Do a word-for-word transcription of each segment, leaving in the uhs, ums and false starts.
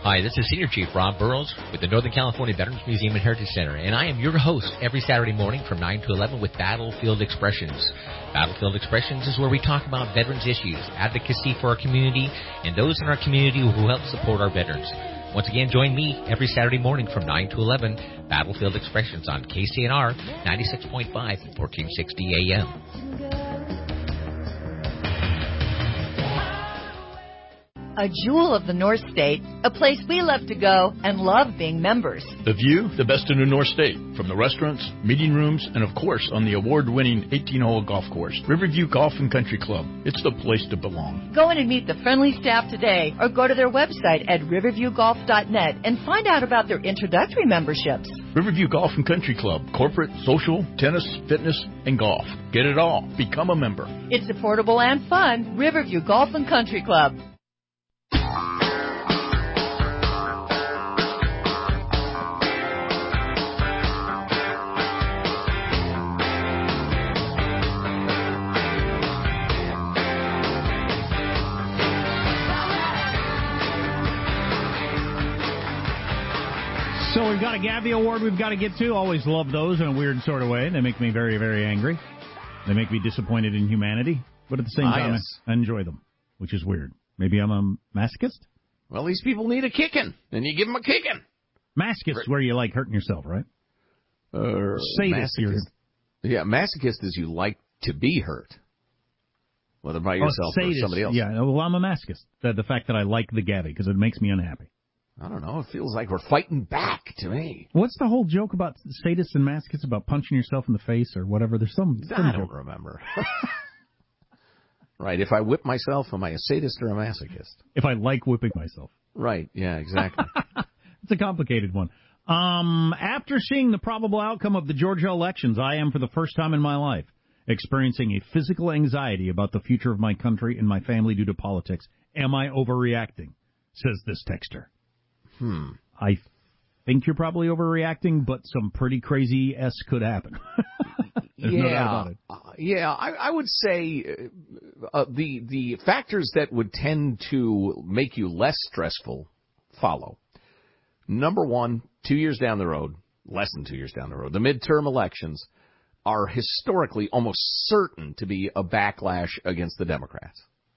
Hi, this is Senior Chief Rob Burrows with the Northern California Veterans Museum and Heritage Center, and I am your host every Saturday morning from nine to eleven with Battlefield Expressions. Battlefield Expressions is where we talk about veterans issues, advocacy for our community, and those in our community who help support our veterans. Once again, join me every Saturday morning from nine to eleven, Battlefield Expressions on K C N R ninety-six point five, fourteen sixty A M. A jewel of the North State, a place we love to go and love being members. The view, the best in the North State, from the restaurants, meeting rooms, and of course on the award-winning eighteen-hole golf course, Riverview Golf and Country Club. It's the place to belong. Go in and meet the friendly staff today or go to their website at riverview golf dot net and find out about their introductory memberships. Riverview Golf and Country Club, corporate, social, tennis, fitness, and golf. Get it all. Become a member. It's affordable and fun. Riverview Golf and Country Club. So we've got a Gavi Award we've got to get to. Always love those in a weird sort of way. They make me very, very angry. They make me disappointed in humanity. But at the same ah, time, yes. I enjoy them, which is weird. Maybe I'm a masochist? Well, these people need a kicking, and you give them a kicking. Masochist is where you like hurting yourself, right? Uh, Sadist. Masochist. Yeah, masochist is you like to be hurt, whether by yourself oh, or somebody else. Yeah, well, I'm a masochist. The, the fact that I like the Gavi, because it makes me unhappy. I don't know. It feels like we're fighting back to me. What's the whole joke about sadists and masochists about punching yourself in the face or whatever? There's some. some I don't joke. remember. Right. If I whip myself, am I a sadist or a masochist? If I like whipping myself. Right. Yeah, exactly. It's a complicated one. Um, after seeing the probable outcome of the Georgia elections, I am, for the first time in my life, experiencing a physical anxiety about the future of my country and my family due to politics. Am I overreacting? Says this texter. Hmm. I think you're probably overreacting, but some pretty crazy S could happen. There's yeah, no doubt about it. Uh, yeah. I, I would say uh, the the factors that would tend to make you less stressful follow. Number one, two years down the road, less than two years down the road, the midterm elections are historically almost certain to be a backlash against the Democrats.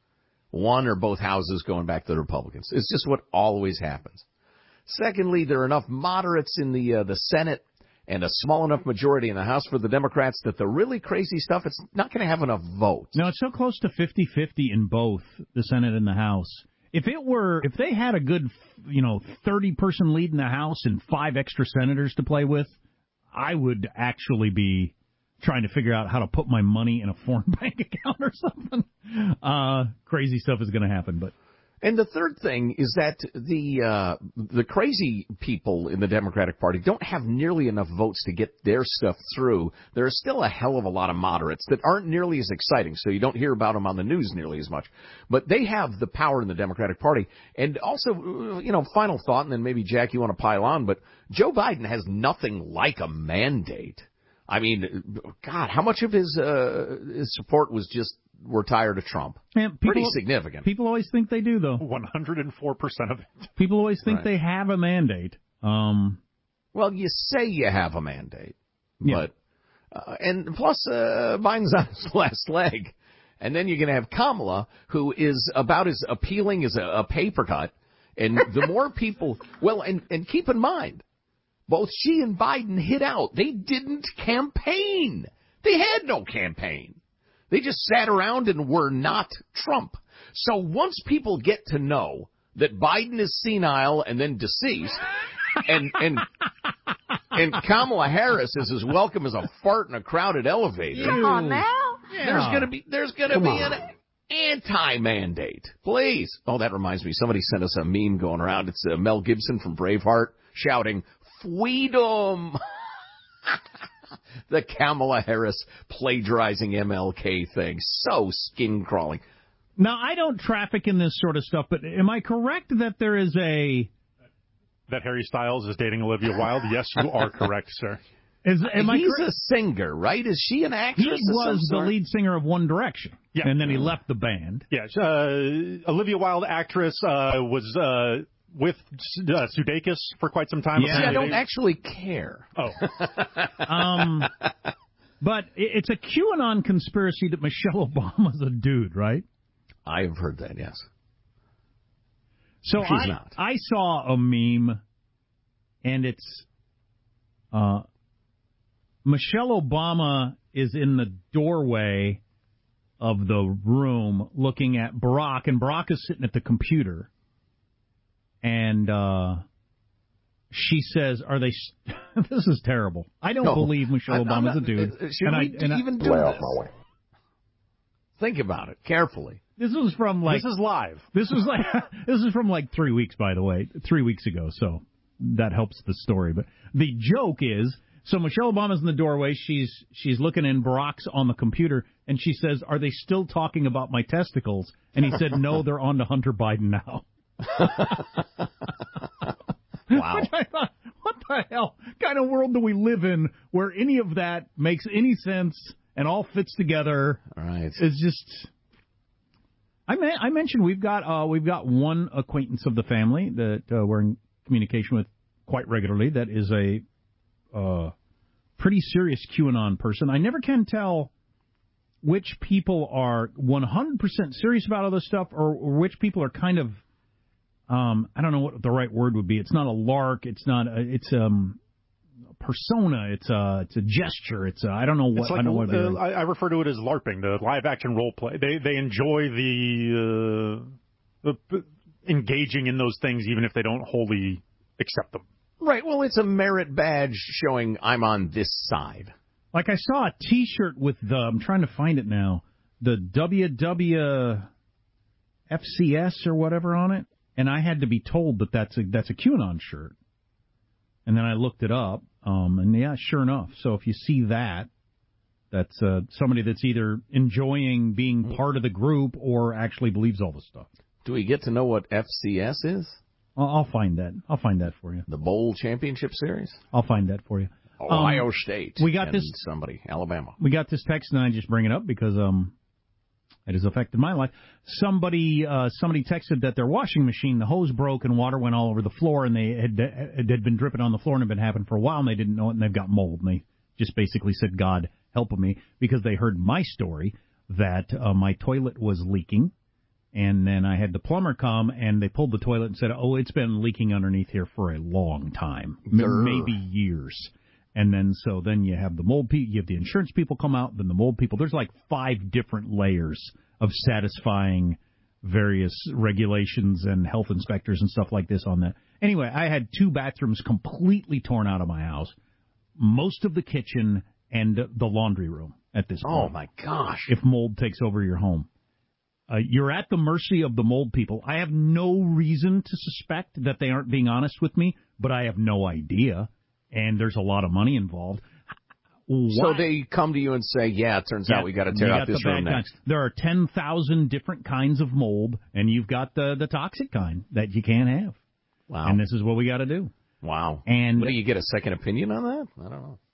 One or both houses going back to the Republicans. It's just what always happens. Secondly, there are enough moderates in the uh, the Senate and a small enough majority in the House for the Democrats that the really crazy stuff, it's not going to have enough votes. No, it's so close to fifty-fifty in both the Senate and the House. If it were, if they had a good, you know, thirty-person lead in the House and five extra senators to play with, I would actually be trying to figure out how to put my money in a foreign bank account or something. Uh, crazy stuff is going to happen, but. And the third thing is that the uh, the crazy people in the Democratic Party don't have nearly enough votes to get their stuff through. There are still a hell of a lot of moderates that aren't nearly as exciting, so you don't hear about them on the news nearly as much. But they have the power in the Democratic Party. And also, you know, final thought, and then maybe, Jack, you want to pile on, but Joe Biden has nothing like a mandate. I mean, God, how much of his, uh, his support was just we're tired of Trump? Man, people, Pretty significant. People always think they do, though. one hundred four percent of it. People always think Right. they have a mandate. Um, well, you say you have a mandate, yeah. but uh, and plus uh, Biden's on his last leg, and then you're going to have Kamala, who is about as appealing as a, a paper cut, and the more people, well, and and keep in mind, both she and Biden hit out. They didn't campaign. They had no campaign. They just sat around and were not Trump. So once people get to know that Biden is senile and then deceased, and and and Kamala Harris is as welcome as a fart in a crowded elevator. Come on now. Yeah. There's gonna be there's gonna Come be on. an anti-mandate, please. Oh, that reminds me. Somebody sent us a meme going around. It's uh, Mel Gibson from Braveheart shouting, "Freedom." The Kamala Harris plagiarizing M L K thing. So skin-crawling. Now, I don't traffic in this sort of stuff, but am I correct that there is a... That Harry Styles is dating Olivia Wilde? Yes, you are correct, sir. Is, am I He's correct? a singer, right? Is she an actress? He of some was the sort? lead singer of One Direction, Yeah. and then he left the band. Yes, uh, Olivia Wilde, actress, uh, was uh, with uh, Sudeikis for quite some time. Yeah, I don't actually care. Oh. um, but it's a QAnon conspiracy that Michelle Obama's a dude, right? I have heard that, yes. So She's I, not. I saw a meme, and it's uh, Michelle Obama is in the doorway of the room looking at Barack, and Barack is sitting at the computer. And uh, she says, "Are they?" St- this is terrible. I don't no, I, believe Michelle Obama's not, a dude. Uh, should and we I, and even I, do this? Think about it carefully. This was from like this is live. This was like this is from like three weeks, by the way, three weeks ago. So that helps the story. But the joke is, so Michelle Obama's in the doorway. She's she's looking in. Barack's on the computer, and she says, "Are they still talking about my testicles?" And he said, "No, they're on to Hunter Biden now." Wow. Which I thought, what the hell kind of world do we live in where any of that makes any sense and all fits together? Right. It's just. I me- I mentioned we've got uh, we've got one acquaintance of the family that uh, we're in communication with quite regularly. That is a uh, pretty serious QAnon person. I never can tell which people are one hundred percent serious about all this stuff, or, or which people are kind of. Um, I don't know what the right word would be. It's not a lark. It's not. A, it's um, a persona. It's a. It's a gesture. It's a. I don't know what. It's like I, don't know uh, what I, I refer to it as LARPing, the live action role play. They they enjoy the, uh, the engaging in those things, even if they don't wholly accept them. Right. Well, it's a merit badge showing I'm on this side. Like I saw a T-shirt with the. I'm trying to find it now. The W W F C S or whatever on it. And I had to be told that that's a that's a QAnon shirt. And then I looked it up, um, and yeah, sure enough. So if you see that, that's uh, somebody that's either enjoying being part of the group or actually believes all the stuff. Do we get to know what F C S is? I'll, I'll find that. I'll find that for you. The Bowl Championship Series? I'll find that for you. Ohio um, State. We got and this. Somebody, Alabama. We got this text, and I just bring it up because um. It has affected my life. Somebody uh, somebody texted that their washing machine, the hose broke and water went all over the floor, and they had, it had been dripping on the floor and had been happening for a while, and they didn't know it, and they've got mold. And they just basically said, God help me, because they heard my story that uh, my toilet was leaking, and then I had the plumber come, and they pulled the toilet and said, oh, it's been leaking underneath here for a long time, M- maybe years. And then so then you have the mold people, you have the insurance people come out, then the mold people. There's like five different layers of satisfying various regulations and health inspectors and stuff like this on that. Anyway, I had two bathrooms completely torn out of my house, most of the kitchen and the laundry room at this point. Oh, my gosh. If mold takes over your home. Uh, you're at the mercy of the mold people. I have no reason to suspect that they aren't being honest with me, but I have no idea. And there's a lot of money involved. Why? So they come to you and say, yeah, it turns yeah, out we got to tear out this room next. Kind. There are ten thousand different kinds of mold, and you've got the, the toxic kind that you can't have. Wow. And this is what we got to do. Wow. And what, do you get a second opinion on that? I don't know.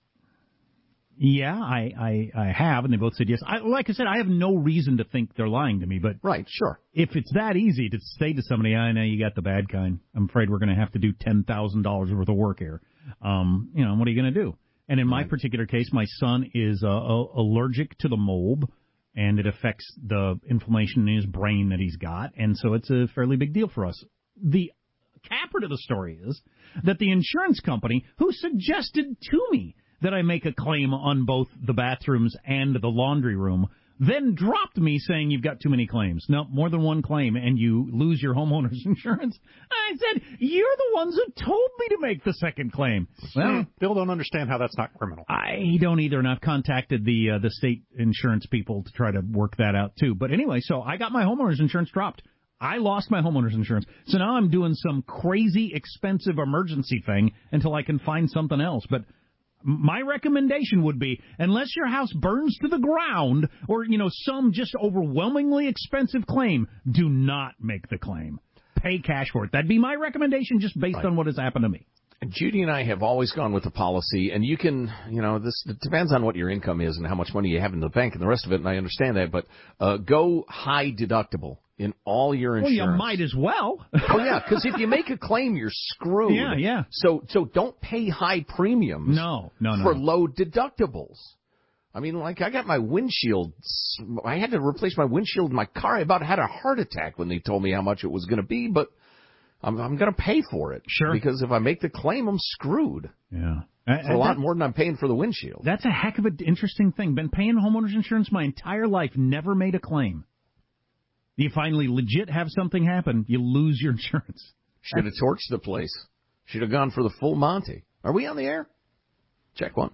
Yeah, I, I, I have, and they both said yes. I, like I said, I have no reason to think they're lying to me, but right, sure. If it's that easy to say to somebody, I know you got the bad kind, I'm afraid we're going to have to do ten thousand dollars worth of work here. Um, you know, what are you going to do? And in my particular case, my son is uh, uh, allergic to the mold, and it affects the inflammation in his brain that he's got, and so it's a fairly big deal for us. The capper to the story is that the insurance company, who suggested to me that I make a claim on both the bathrooms and the laundry room, then dropped me saying you've got too many claims. No, more than one claim, and you lose your homeowner's insurance. I said, you're the ones who told me to make the second claim. Well, Bill don't understand how that's not criminal. I don't either, and I've contacted the uh, the state insurance people to try to work that out, too. But anyway, so I got my homeowner's insurance dropped. I lost my homeowner's insurance. So now I'm doing some crazy expensive emergency thing until I can find something else. But my recommendation would be, unless your house burns to the ground or, you know, some just overwhelmingly expensive claim, do not make the claim. Pay cash for it. That'd be my recommendation just based right. on what has happened to me. Judy and I have always gone with the policy, and you can, you know, this it depends on what your income is and how much money you have in the bank and the rest of it, and I understand that, but uh, go high deductible in all your insurance. Well, you might as well. Oh, yeah, because if you make a claim, you're screwed. Yeah, yeah. So, so don't pay high premiums no, no, no, for no. low deductibles. I mean, like, I got my windshield. I had to replace my windshield in my car. I about had a heart attack when they told me how much it was going to be, but I'm, I'm going to pay for it. Sure. Because if I make the claim, I'm screwed. Yeah. It's a lot more than I'm paying for the windshield. That's a heck of an interesting thing. Been paying homeowners insurance my entire life, never made a claim. You finally legit have something happen, you lose your insurance. Should have torched the place. Should have gone for the full Monty. Are we on the air? Check one.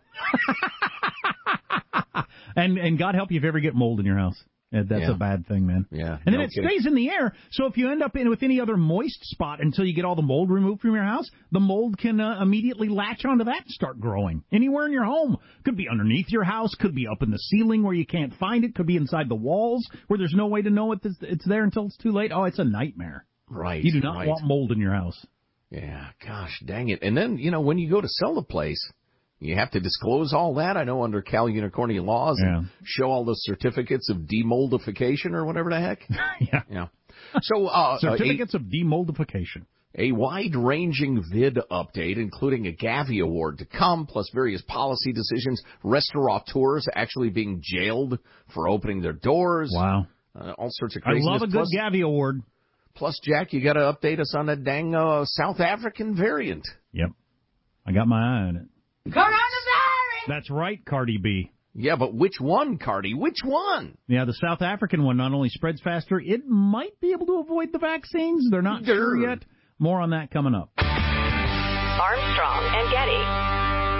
and and God help you if you ever get mold in your house. That's yeah. a bad thing, man. Yeah. And then no it kidding. stays in the air, so if you end up in with any other moist spot until you get all the mold removed from your house, the mold can uh, immediately latch onto that and start growing. Anywhere in your home. Could be underneath your house, could be up in the ceiling where you can't find it, could be inside the walls where there's no way to know it's, it's there until it's too late. Oh, it's a nightmare. Right. You do not right. want mold in your house. Yeah, gosh, dang it. And then, you know, when you go to sell the place, you have to disclose all that, I know, under Cal Unicornia laws, yeah. and show all the certificates of demoldification or whatever the heck. yeah. Yeah. So, uh, certificates a, of demoldification. A wide-ranging vid update, including a Gavi award to come, plus various policy decisions, restaurateurs actually being jailed for opening their doors. Wow. Uh, all sorts of craziness. I love a good plus, Gavi award. Plus, Jack, you got to update us on that dang uh, South African variant. Yep. I got my eye on it. Coronavirus! That's right, Cardi B. Yeah, but which one, Cardi? Which one? Yeah, the South African one not only spreads faster, it might be able to avoid the vaccines. They're not Durr. sure yet. More on that coming up. Armstrong and Getty.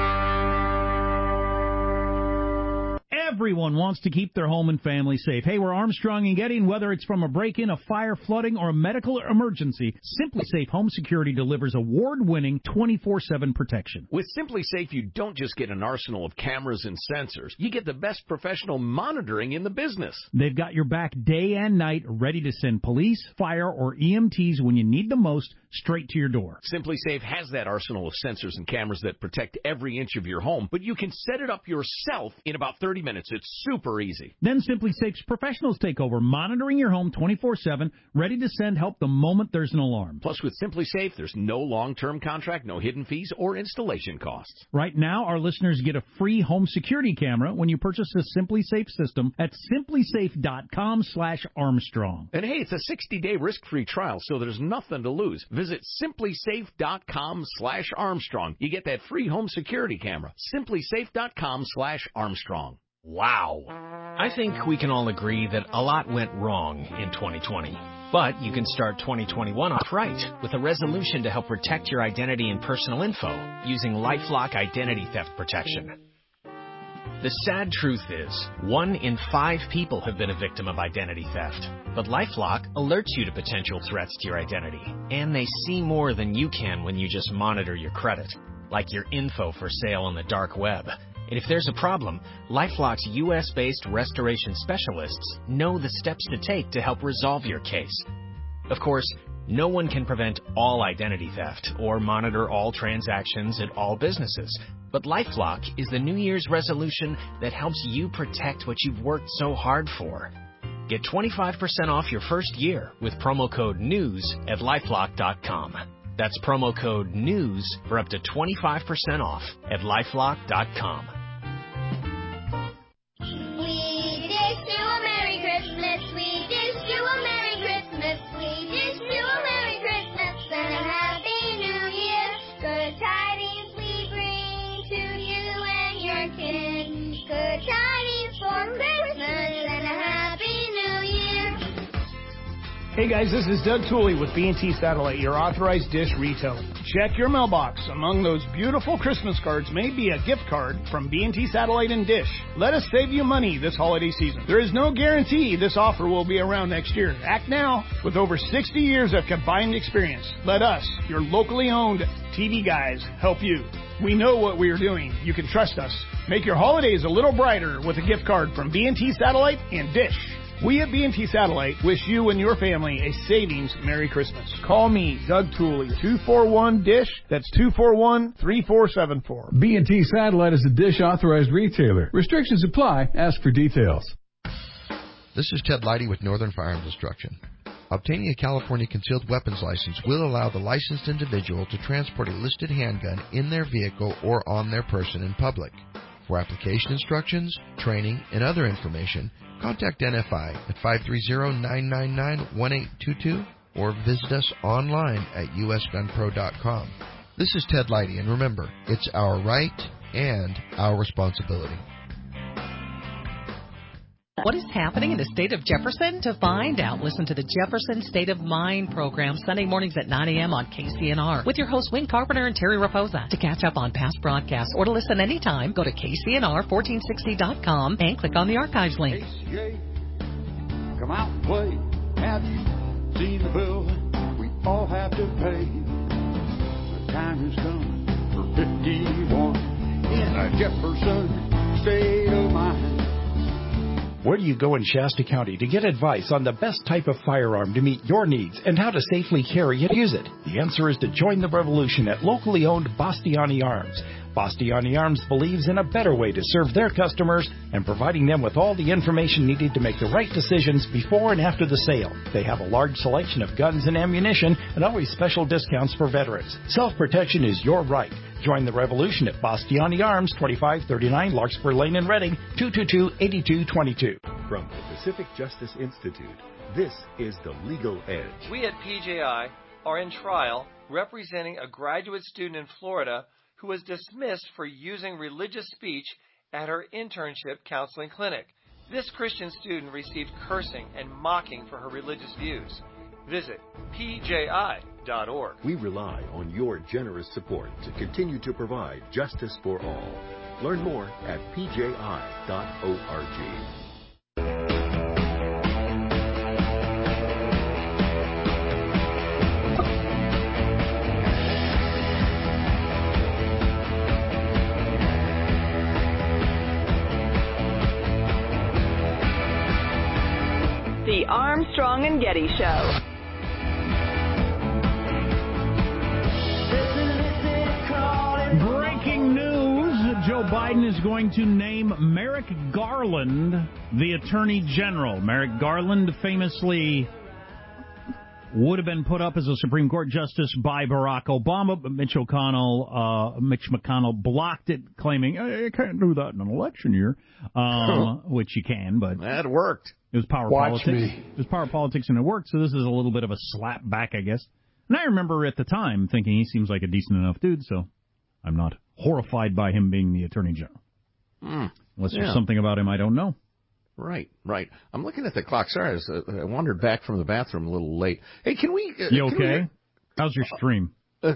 Everyone wants to keep their home and family safe. Hey, we're Armstrong and Getty, and whether it's from a break-in, a fire, flooding, or a medical emergency, Simply Safe Home Security delivers award-winning twenty-four seven protection. With Simply Safe, you don't just get an arsenal of cameras and sensors. You get the best professional monitoring in the business. They've got your back day and night, ready to send police, fire, or E M Ts when you need them most, straight to your door. Simply Safe has that arsenal of sensors and cameras that protect every inch of your home, but you can set it up yourself in about thirty minutes. It's super easy. Then Simply Safe's professionals take over, monitoring your home twenty-four seven, ready to send help the moment there's an alarm. Plus, with Simply Safe, there's no long-term contract, no hidden fees, or installation costs. Right now, our listeners get a free home security camera when you purchase a Simply Safe system at simplysafe.com slash Armstrong. And hey, it's a sixty-day risk-free trial, so there's nothing to lose. Visit simplysafe.com slash Armstrong. You get that free home security camera. simplysafe.com slash Armstrong. Wow. I think we can all agree that a lot went wrong in twenty twenty. But you can start twenty twenty-one off right with a resolution to help protect your identity and personal info using LifeLock Identity Theft Protection. The sad truth is, one in five people have been a victim of identity theft. But LifeLock alerts you to potential threats to your identity. And they see more than you can when you just monitor your credit, like your info for sale on the dark web. And if there's a problem, LifeLock's U S-based restoration specialists know the steps to take to help resolve your case. Of course, no one can prevent all identity theft or monitor all transactions at all businesses. But LifeLock is the New Year's resolution that helps you protect what you've worked so hard for. Get twenty-five percent off your first year with promo code NEWS at LifeLock dot com. That's promo code NEWS for up to twenty-five percent off at LifeLock dot com. Hey guys, this is Doug Tooley with B and T Satellite, your authorized dish retailer. Check your mailbox. Among those beautiful Christmas cards may be a gift card from B and T Satellite and Dish. Let us save you money this holiday season. There is no guarantee this offer will be around next year. Act now. With over sixty years of combined experience, let us, your locally owned T V guys, help you. We know what we are doing. You can trust us. Make your holidays a little brighter with a gift card from B and T Satellite and Dish. We at B and T Satellite wish you and your family a savings Merry Christmas. Call me, Doug Tooley, two four one DISH. That's two four one, three four seven four. B and T Satellite is a DISH authorized retailer. Restrictions apply. Ask for details. This is Ted Leidy with Northern Firearms Instruction. Obtaining a California concealed weapons license will allow the licensed individual to transport a listed handgun in their vehicle or on their person in public. For application instructions, training, and other information, contact N F I at five three zero, nine nine nine, one eight two two or visit us online at U S gun pro dot com. This is Ted Leidy, and remember, it's our right and our responsibility. What is happening in the state of Jefferson? To find out, listen to the Jefferson State of Mind program Sunday mornings at nine a.m. on K C N R with your hosts Wayne Carpenter and Terry Raposa. To catch up on past broadcasts or to listen anytime, go to K C N R fourteen sixty dot com and click on the archives link. K C A, come out and play. Have you seen the bill we all have to pay? The time has come for fifty-one in a Jefferson State of Mind. Where do you go in Shasta County to get advice on the best type of firearm to meet your needs and how to safely carry and use it? The answer is to join the revolution at locally owned Bastiani Arms. Bastiani Arms believes in a better way to serve their customers and providing them with all the information needed to make the right decisions before and after the sale. They have a large selection of guns and ammunition and always special discounts for veterans. Self-protection is your right. Join the revolution at Bastiani Arms, twenty-five thirty-nine Larkspur Lane in Reading, two two two, eight two two two. From the Pacific Justice Institute, this is The Legal Edge. We at P J I are in trial representing a graduate student in Florida who was dismissed for using religious speech at her internship counseling clinic. This Christian student received cursing and mocking for her religious views. Visit P J I dot org. We rely on your generous support to continue to provide justice for all. Learn more at P J I dot org. The Armstrong and Getty Show. Breaking news, Joe Biden is going to name Merrick Garland the Attorney General. Merrick Garland famously would have been put up as a Supreme Court justice by Barack Obama, but Mitch McConnell, uh, Mitch McConnell blocked it, claiming, hey, you can't do that in an election year, uh, which you can, but... That worked. It was power Watch politics. me. It was power politics, and it worked, so this is a little bit of a slap back, I guess. And I remember at the time thinking he seems like a decent enough dude, so I'm not horrified by him being the Attorney General. Mm, Unless yeah. there's something about him I don't know. Right, right. I'm looking at the clock. Sorry, I, was, uh, I wandered back from the bathroom a little late. Hey, can we... Uh, you can okay? We... How's your stream?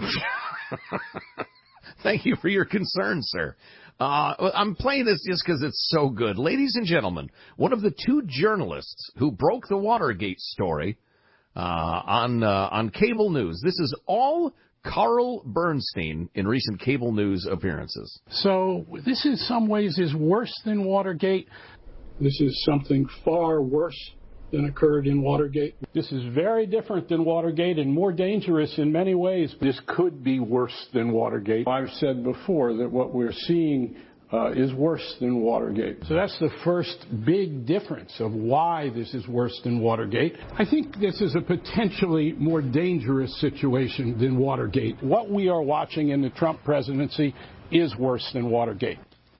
Thank you for your concern, sir. Uh, I'm playing this just because it's so good. Ladies and gentlemen, one of the two journalists who broke the Watergate story uh, on uh, on cable news. This is all Carl Bernstein in recent cable news appearances. So this in some ways is worse than Watergate. This is something far worse than occurred in Watergate. This is very different than Watergate and more dangerous in many ways. This could be worse than Watergate. I've said before that what we're seeing uh, is worse than Watergate. So that's the first big difference of why this is worse than Watergate. I think this is a potentially more dangerous situation than Watergate. What we are watching in the Trump presidency is worse than Watergate.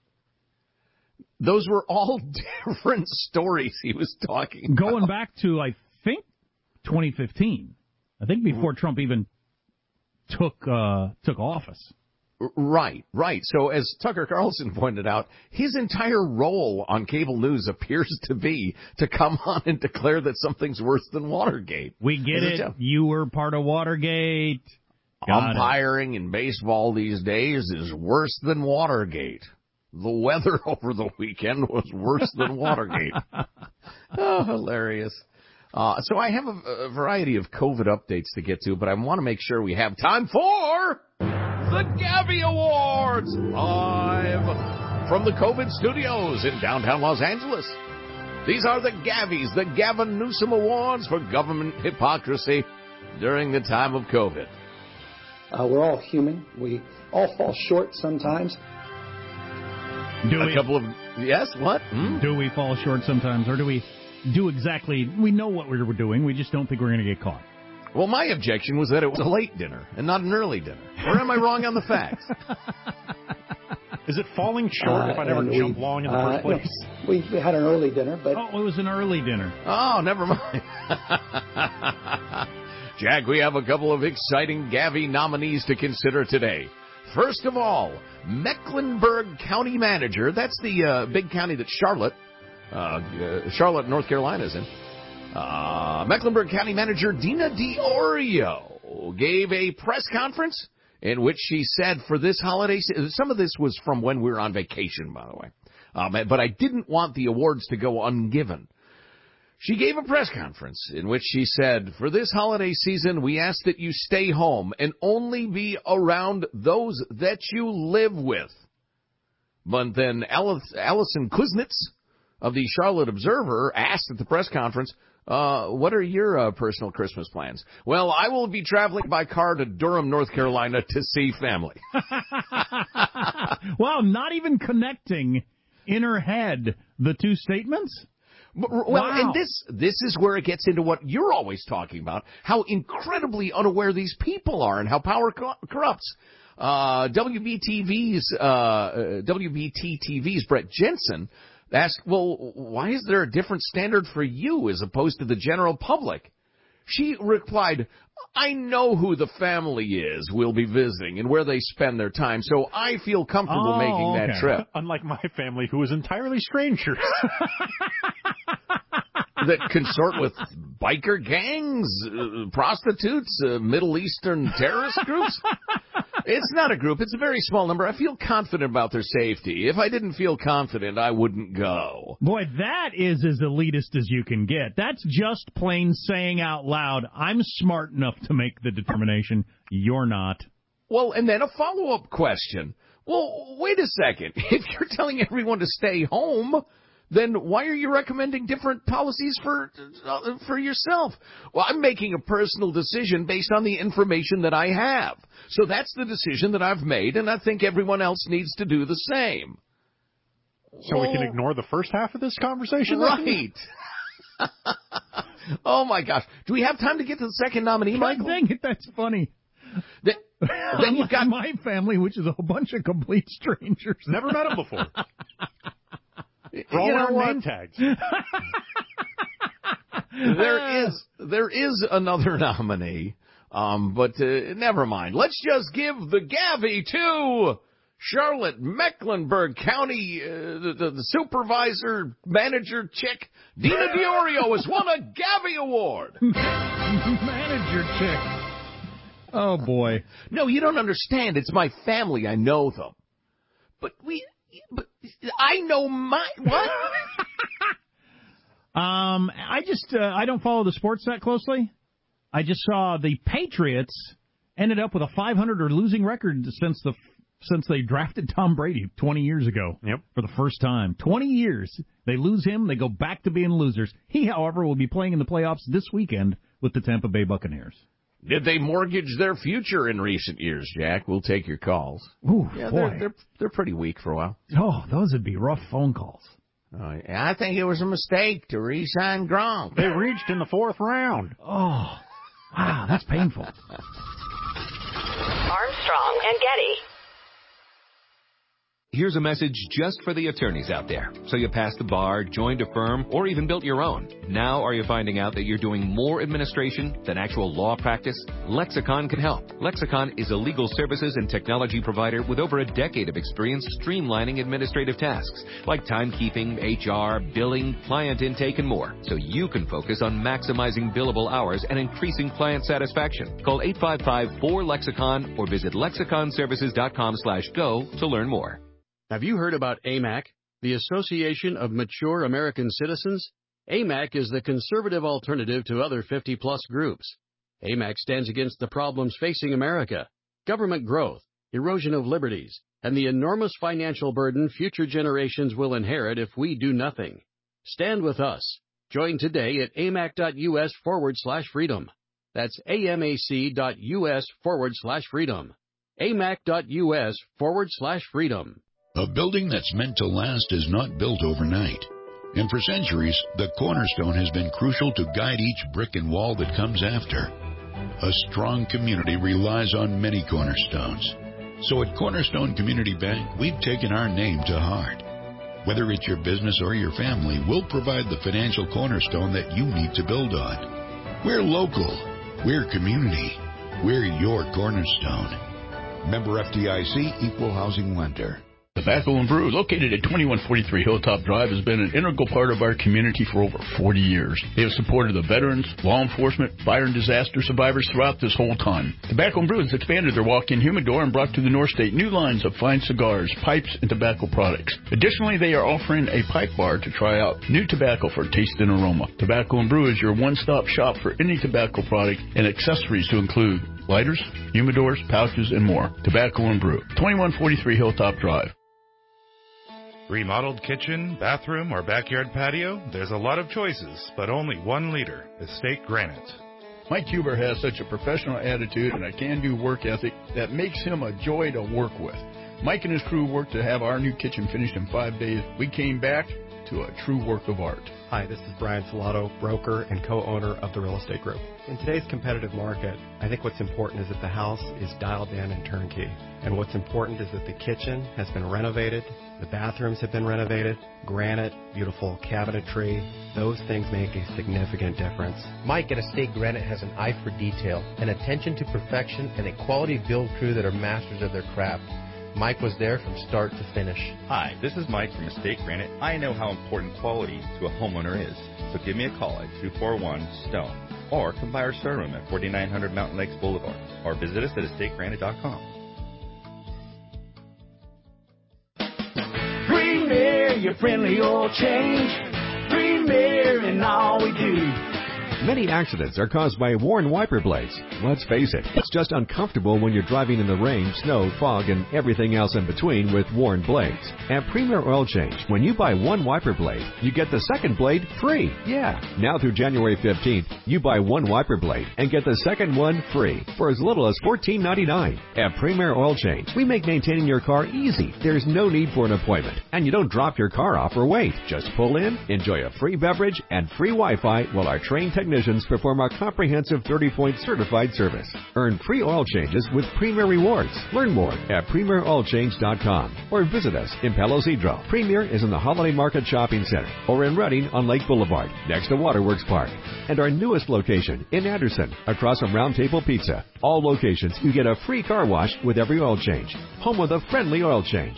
Those were all different stories he was talking about. Going back to, I think, twenty fifteen. I think before Trump even took uh, took office. Right, right. So as Tucker Carlson pointed out, his entire role on cable news appears to be to come on and declare that something's worse than Watergate. We get it. it. You were part of Watergate. Got Umpiring it. in baseball these days is worse than Watergate. The weather over the weekend was worse than Watergate. Oh, hilarious. Uh, so I have a, a variety of COVID updates to get to, but I want to make sure we have time for the Gabby Awards, live from the COVID studios in downtown Los Angeles. These are the Gavies, the Gavin Newsom Awards for government hypocrisy during the time of COVID. Uh, we're all human. We all fall short sometimes. Do a we, couple of yes, what? Hmm? Do we fall short sometimes, or do we do exactly? We know what we're doing. We just don't think we're going to get caught. Well, my objection was that it was a late dinner and not an early dinner. Or am I wrong on the facts? Is it falling short Uh, if I never and jump we- long in the uh, first place? no, we we had an early dinner, but Oh, it was an early dinner. Oh, never mind. Jack, we have a couple of exciting Gavi nominees to consider today. First of all, Mecklenburg County Manager. That's the uh, big county that Charlotte, uh, uh, Charlotte, North Carolina is in. Uh, Mecklenburg County Manager Dina Diorio gave a press conference in which she said for this holiday, some of this was from when we were on vacation, by the way, um, but I didn't want the awards to go ungiven. She gave a press conference in which she said, for this holiday season, we ask that you stay home and only be around those that you live with. But then Allison Kuznets of the Charlotte Observer asked at the press conference, uh, what are your uh, personal Christmas plans? Well, I will be traveling by car to Durham, North Carolina to see family. Wow, not even connecting in her head the two statements? Well, wow. And this this is where it gets into what you're always talking about, how incredibly unaware these people are and how power co- corrupts. Uh, W B T V's, uh, W B T T V's Brett Jensen asked, well, why is there a different standard for you as opposed to the general public? She replied, I know who the family is we'll be visiting and where they spend their time, so I feel comfortable Oh, making that okay. trip. Unlike my family, who is entirely strangers. That consort with biker gangs, uh, prostitutes, uh, Middle Eastern terrorist groups. It's not a group. It's a very small number. I feel confident about their safety. If I didn't feel confident, I wouldn't go. Boy, that is as elitist as you can get. That's just plain saying out loud, I'm smart enough to make the determination. You're not. Well, and then a follow-up question. Well, wait a second. If you're telling everyone to stay home, then why are you recommending different policies for uh, for yourself? Well, I'm making a personal decision based on the information that I have. So that's the decision that I've made, and I think everyone else needs to do the same. So well, we can ignore the first half of this conversation? Right. Oh, my gosh. Do we have time to get to the second nominee, Michael? Dang it, that's funny. The, then you've got my family, which is a whole bunch of complete strangers. Never met them before. We're all you know wearing name tags. there is there is another nominee, um, but uh, never mind. Let's just give the Gavi to Charlotte Mecklenburg County, uh, the, the, the supervisor manager chick. Dina Diorio has won a Gavi Award. Manager chick. Oh boy. No, you don't understand. It's my family. I know them, but we. But I know my what? um, I just uh, I don't follow the sports that closely. I just saw the Patriots ended up with a five hundred or losing record since the since they drafted Tom Brady twenty years ago. Yep. For the first time, twenty years they lose him, they go back to being losers. He, however, will be playing in the playoffs this weekend with the Tampa Bay Buccaneers. Did they mortgage their future in recent years, Jack? We'll take your calls. Ooh, yeah, boy. they're, they're they're pretty weak for a while. Oh, those would be rough phone calls. Oh, yeah, I think it was a mistake to re-sign Gronk. They reached in the fourth round. Oh, wow, that's painful. Armstrong and Getty. Here's a message just for the attorneys out there. So you passed the bar, joined a firm, or even built your own. Now are you finding out that you're doing more administration than actual law practice? Lexicon can help. Lexicon is a legal services and technology provider with over a decade of experience streamlining administrative tasks like timekeeping, H R, billing, client intake, and more. So you can focus on maximizing billable hours and increasing client satisfaction. Call eight five five, four, lexicon or visit lexicon services dot com slash go to learn more. Have you heard about A M A C, the Association of Mature American Citizens? A M A C is the conservative alternative to other fifty-plus groups. A M A C stands against the problems facing America: government growth, erosion of liberties, and the enormous financial burden future generations will inherit if we do nothing. Stand with us. Join today at amac.us forward slash freedom. That's amac.us forward slash freedom. amac.us forward slash freedom. A building that's meant to last is not built overnight. And for centuries, the cornerstone has been crucial to guide each brick and wall that comes after. A strong community relies on many cornerstones. So at Cornerstone Community Bank, we've taken our name to heart. Whether it's your business or your family, we'll provide the financial cornerstone that you need to build on. We're local. We're community. We're your cornerstone. Member F D I C, Equal Housing Lender. Tobacco and Brew, located at twenty-one forty-three Hilltop Drive, has been an integral part of our community for over forty years. They have supported the veterans, law enforcement, fire and disaster survivors throughout this whole time. Tobacco and Brew has expanded their walk-in humidor and brought to the North State new lines of fine cigars, pipes, and tobacco products. Additionally, they are offering a pipe bar to try out new tobacco for taste and aroma. Tobacco and Brew is your one-stop shop for any tobacco product and accessories to include lighters, humidors, pouches, and more. Tobacco and Brew, twenty-one forty-three Hilltop Drive. Remodeled kitchen, bathroom, or backyard patio? There's a lot of choices, but only one leader, Estate Granite. Mike Huber has such a professional attitude and a can-do work ethic that makes him a joy to work with. Mike and his crew worked to have our new kitchen finished in five days. We came back to a true work of art. Hi, this is Brian Salato, broker and co-owner of the Real Estate Group. In today's competitive market, I think what's important is that the house is dialed in and turnkey. And what's important is that the kitchen has been renovated, the bathrooms have been renovated, granite, beautiful cabinetry. Those things make a significant difference. Mike at Estate Granite has an eye for detail, an attention to perfection, and a quality build crew that are masters of their craft. Mike was there from start to finish. Hi, this is Mike from Estate Granite. I know how important quality to a homeowner is. So give me a call at two four one STONE or come by our showroom at forty-nine hundred Mountain Lakes Boulevard or visit us at estate granite dot com. Premier, your friendly oil change. Premier in all we do. Many accidents are caused by worn wiper blades. Let's face it, it's just uncomfortable when you're driving in the rain, snow, fog, and everything else in between with worn blades. At Premier Oil Change, when you buy one wiper blade, you get the second blade free. Yeah, now through January fifteenth, you buy one wiper blade and get the second one free for as little as fourteen ninety-nine. At Premier Oil Change, we make maintaining your car easy. There's no need for an appointment, and you don't drop your car off or wait. Just pull in, enjoy a free beverage and free Wi-Fi while our trained technicians perform our comprehensive thirty-point certified service. Earn free oil changes with Premier Rewards. Learn more at premier oil change dot com or visit us in Palo Cedro. Premier is in the Holiday Market Shopping Center or in Redding on Lake Boulevard next to Waterworks Park. And our newest location in Anderson across from Round Table Pizza. All locations you get a free car wash with every oil change. Home with a friendly oil change.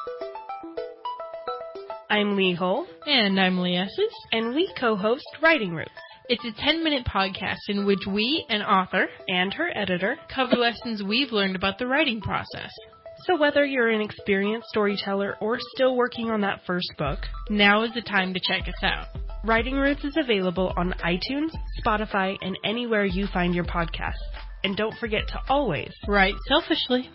I'm Lee Hull. And I'm Lee Esses. And we co-host Writing Roots. It's a ten-minute podcast in which we, an author, and her editor, cover lessons we've learned about the writing process. So whether you're an experienced storyteller or still working on that first book, now is the time to check us out. Writing Roots is available on iTunes, Spotify, and anywhere you find your podcasts. And don't forget to always write selfishly.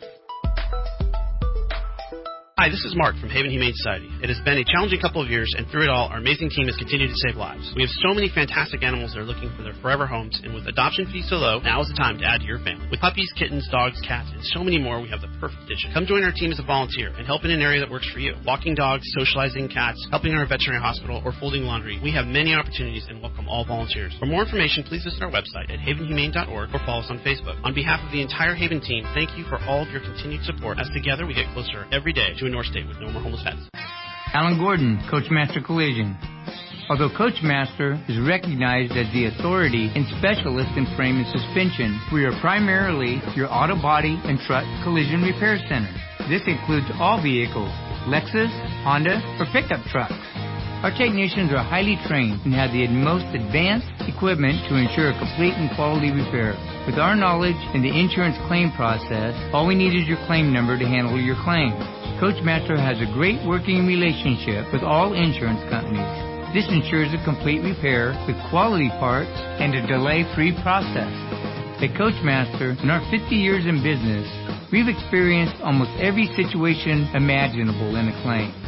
Hi, this is Mark from Haven Humane Society. It has been a challenging couple of years, and through it all, our amazing team has continued to save lives. We have so many fantastic animals that are looking for their forever homes, and with adoption fees so low, now is the time to add to your family. With puppies, kittens, dogs, cats, and so many more, we have the perfect addition. Come join our team as a volunteer and help in an area that works for you. Walking dogs, socializing cats, helping in our veterinary hospital, or folding laundry. We have many opportunities and welcome all volunteers. For more information, please visit our website at haven humane dot org or follow us on Facebook. On behalf of the entire Haven team, thank you for all of your continued support, as together we get closer every day to a North State with no more homeless pets. Alan Gordon, Coachmaster Collision. Although Coachmaster is recognized as the authority and specialist in frame and suspension, we are primarily your auto body and truck collision repair center. This includes all vehicles, Lexus, Honda, or pickup trucks. Our technicians are highly trained and have the most advanced equipment to ensure a complete and quality repair. With our knowledge in the insurance claim process, all we need is your claim number to handle your claim. Coachmaster has a great working relationship with all insurance companies. This ensures a complete repair with quality parts and a delay-free process. At Coachmaster, in our fifty years in business, we've experienced almost every situation imaginable in a claim.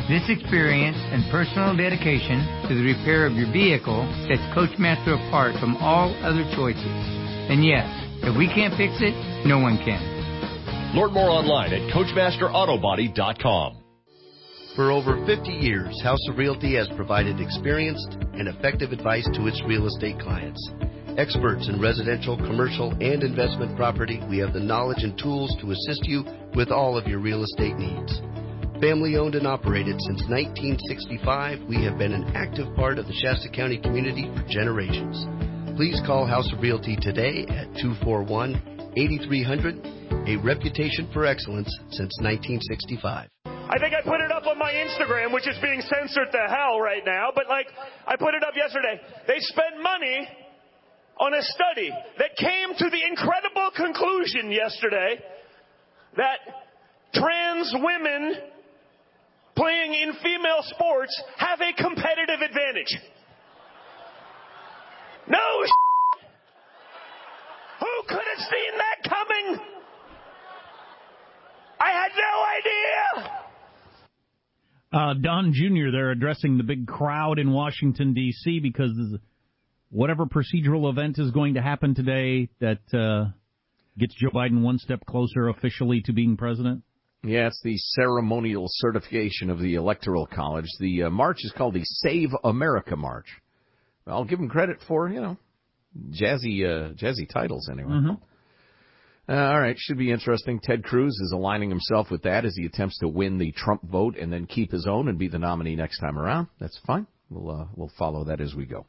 This experience and personal dedication to the repair of your vehicle sets Coachmaster apart from all other choices. And yes, if we can't fix it, no one can. Learn more online at Coachmaster Auto Body dot com. For over fifty years, House of Realty has provided experienced and effective advice to its real estate clients. Experts in residential, commercial, and investment property, we have the knowledge and tools to assist you with all of your real estate needs. Family owned and operated since nineteen sixty-five, we have been an active part of the Shasta County community for generations. Please call House of Realty today at two four one, eight three hundred, a reputation for excellence since nineteen sixty-five. I think I put it up on my Instagram, which is being censored to hell right now, but like, I put it up yesterday. They spent money on a study that came to the incredible conclusion yesterday that trans women playing in female sports have a competitive advantage. No shit. Who could have seen that coming? I had no idea. Uh, Don Junior there addressing the big crowd in Washington, D C because whatever procedural event is going to happen today that uh, gets Joe Biden one step closer officially to being president. Yeah, it's the ceremonial certification of the Electoral College. The uh, march is called the Save America March. I'll give them credit for, you know, jazzy uh, jazzy titles anyway. Mm-hmm. Uh, all right, should be interesting. Ted Cruz is aligning himself with that as he attempts to win the Trump vote and then keep his own and be the nominee next time around. That's fine. We'll uh, we'll follow that as we go.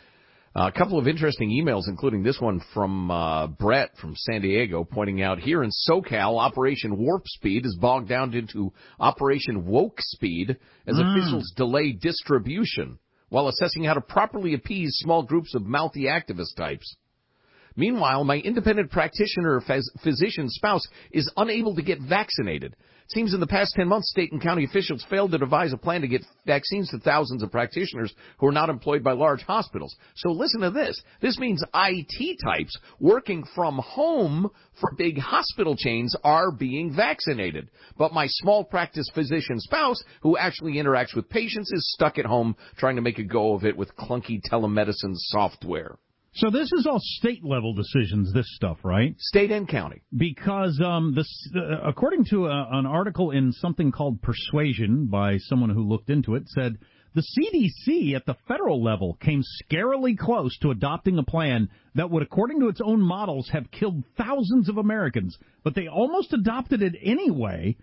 Uh, a couple of interesting emails, including this one from uh, Brett from San Diego, pointing out here in SoCal, Operation Warp Speed is bogged down into Operation Woke Speed as mm. officials delay distribution while assessing how to properly appease small groups of mouthy activist types. Meanwhile, my independent practitioner phys- physician spouse is unable to get vaccinated. It seems in the past ten months, state and county officials failed to devise a plan to get vaccines to thousands of practitioners who are not employed by large hospitals. So listen to this. This means I T types working from home for big hospital chains are being vaccinated. But my small practice physician spouse, who actually interacts with patients, is stuck at home trying to make a go of it with clunky telemedicine software. So this is all state-level decisions, this stuff, right? State and county. Because um, this, uh, according to a, an article in something called Persuasion by someone who looked into it, said the C D C at the federal level came scarily close to adopting a plan that would, according to its own models, have killed thousands of Americans. But they almost adopted it anyway.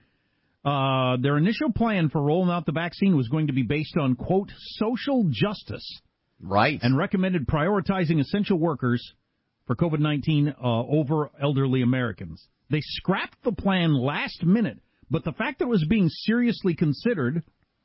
Uh, their initial plan for rolling out the vaccine was going to be based on, quote, social justice. Right. And recommended prioritizing essential workers for COVID nineteen uh, over elderly Americans. They scrapped the plan last minute, but the fact that it was being seriously considered,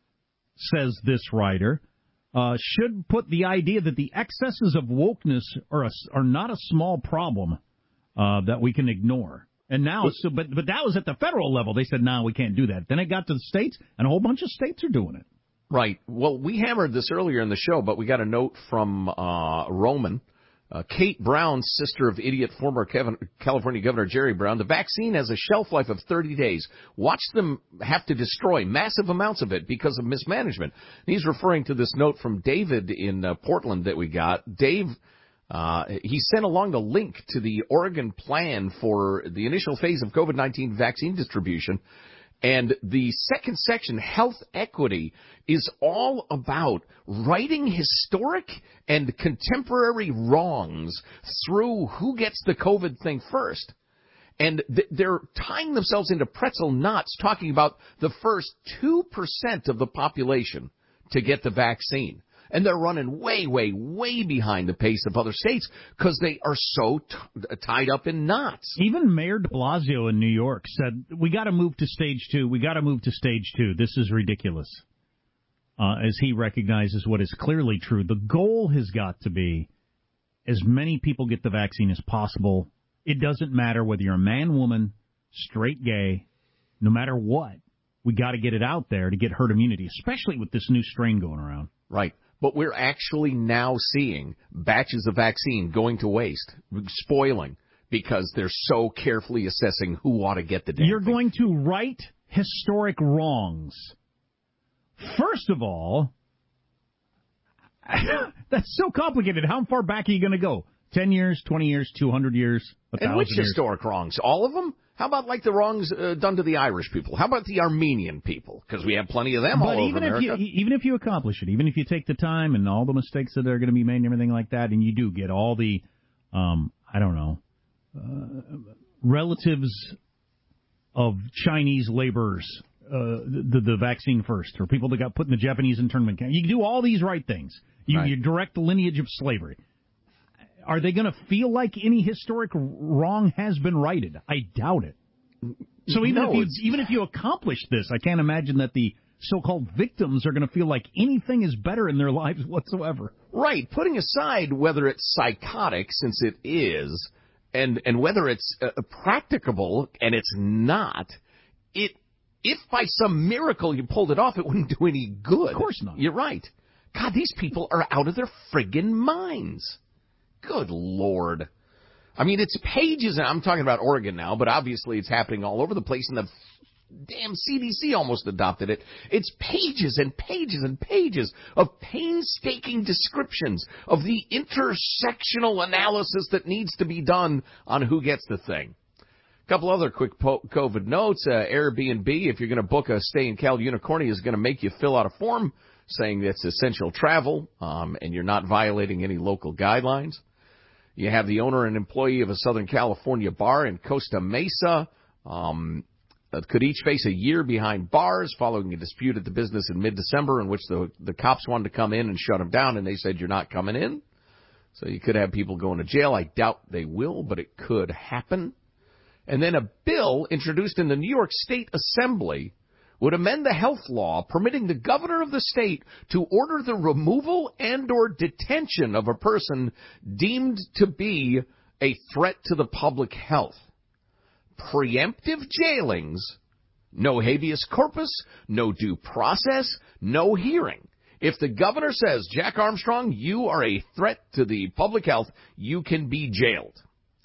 says this writer, uh, should put the idea that the excesses of wokeness are a, are not a small problem uh, that we can ignore. And now, so, but but that was at the federal level. They said, no, we can't do that. Then it got to the states, and a whole bunch of states are doing it. Right. Well, we hammered this earlier in the show, but we got a note from uh, Roman, uh, Kate Brown, sister of idiot former Kevin, California Governor Jerry Brown. The vaccine has a shelf life of thirty days. Watch them have to destroy massive amounts of it because of mismanagement. And he's referring to this note from David in uh, Portland that we got. Dave, uh, he sent along the link to the Oregon plan for the initial phase of COVID nineteen vaccine distribution. And the second section, health equity, is all about righting historic and contemporary wrongs through who gets the COVID thing first. And th- they're tying themselves into pretzel knots talking about the first two percent of the population to get the vaccine. And they're running way, way, way behind the pace of other states because they are so t- tied up in knots. Even Mayor de Blasio in New York said, we got to move to stage two. We got to move to stage two. This is ridiculous. Uh, as he recognizes what is clearly true. The goal has got to be as many people get the vaccine as possible. It doesn't matter whether you're a man, woman, straight, gay, no matter what. We got to get it out there to get herd immunity, especially with this new strain going around. Right. But we're actually now seeing batches of vaccine going to waste, spoiling, because they're so carefully assessing who ought to get the damn You're thing. going to right historic wrongs First of all, that's so complicated. How far back are you going to go? Ten years, twenty years, two hundred years, a thousand And which years? historic wrongs? All of them? How about like the wrongs uh, done to the Irish people? How about the Armenian people? Because we have plenty of them but all even over if America. You, even if you accomplish it, even if you take the time and all the mistakes that are going to be made and everything like that, and you do get all the, um, I don't know, uh, relatives of Chinese laborers, uh, the, the vaccine first, or people that got put in the Japanese internment camp. You can do all these right things. You, Right. you direct the lineage of slavery. Are they going to feel like any historic wrong has been righted? I doubt it. So even No, if you it's- even if you accomplish this, I can't imagine that the so-called victims are going to feel like anything is better in their lives whatsoever. Right, putting aside whether it's psychotic, since it is, and and whether it's uh, practicable, and it's not, it if by some miracle you pulled it off, it wouldn't do any good. Of course not. You're right. God, these people are out of their friggin' minds. Good Lord. I mean, it's pages, and I'm talking about Oregon now, but obviously it's happening all over the place, and the damn C D C almost adopted it. It's pages and pages and pages of painstaking descriptions of the intersectional analysis that needs to be done on who gets the thing. A couple other quick po- COVID notes. Uh, Airbnb, if you're going to book a stay in Cal Unicornia, is going to make you fill out a form saying that's essential travel, um, and you're not violating any local guidelines. You have the owner and employee of a Southern California bar in Costa Mesa, um, that could each face a year behind bars following a dispute at the business in mid-December in which the, the cops wanted to come in and shut them down, and they said, you're not coming in. So you could have people going to jail. I doubt they will, but it could happen. And then a bill introduced in the New York State Assembly would amend the health law permitting the governor of the state to order the removal and or detention of a person deemed to be a threat to the public health. Preemptive jailings, no habeas corpus, no due process, no hearing. If the governor says, Jack Armstrong, you are a threat to the public health, you can be jailed.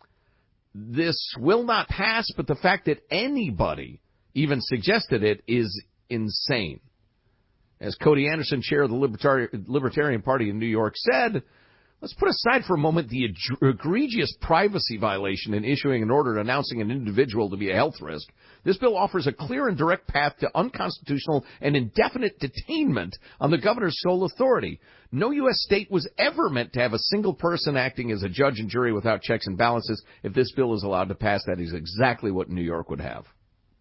This will not pass, but the fact that anybody even suggested it is insane. As Cody Anderson, chair of the Libertari- Libertarian Party in New York, said, let's put aside for a moment the egregious privacy violation in issuing an order announcing an individual to be a health risk. This bill offers a clear and direct path to unconstitutional and indefinite detainment on the governor's sole authority. No U S state was ever meant to have a single person acting as a judge and jury without checks and balances. If this bill is allowed to pass, that is exactly what New York would have.